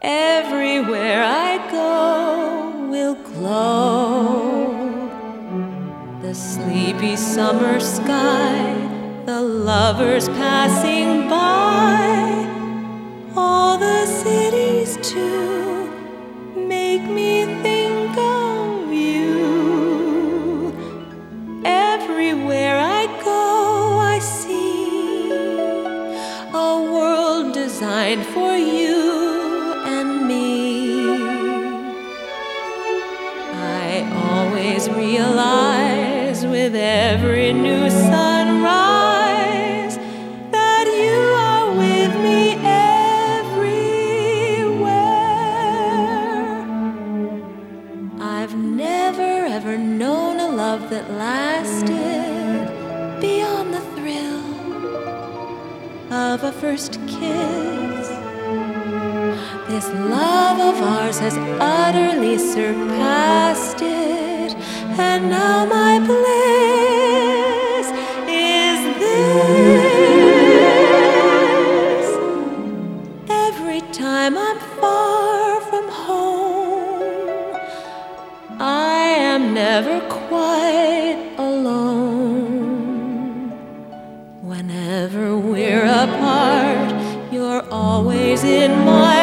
Everywhere I go will glow. The sleepy summer sky, the lovers passing by, all the cities too make me think of you. Everywhere I go I see a world designed for you and me. I always realize with every new sunrise that you are with me everywhere. I've never ever known a love that lasted beyond the thrill of a first kiss. This love of ours has utterly surpassed it, and now my bliss is this. Every time I'm far from home, I am never quite alone. Whenever we're apart, you're always in my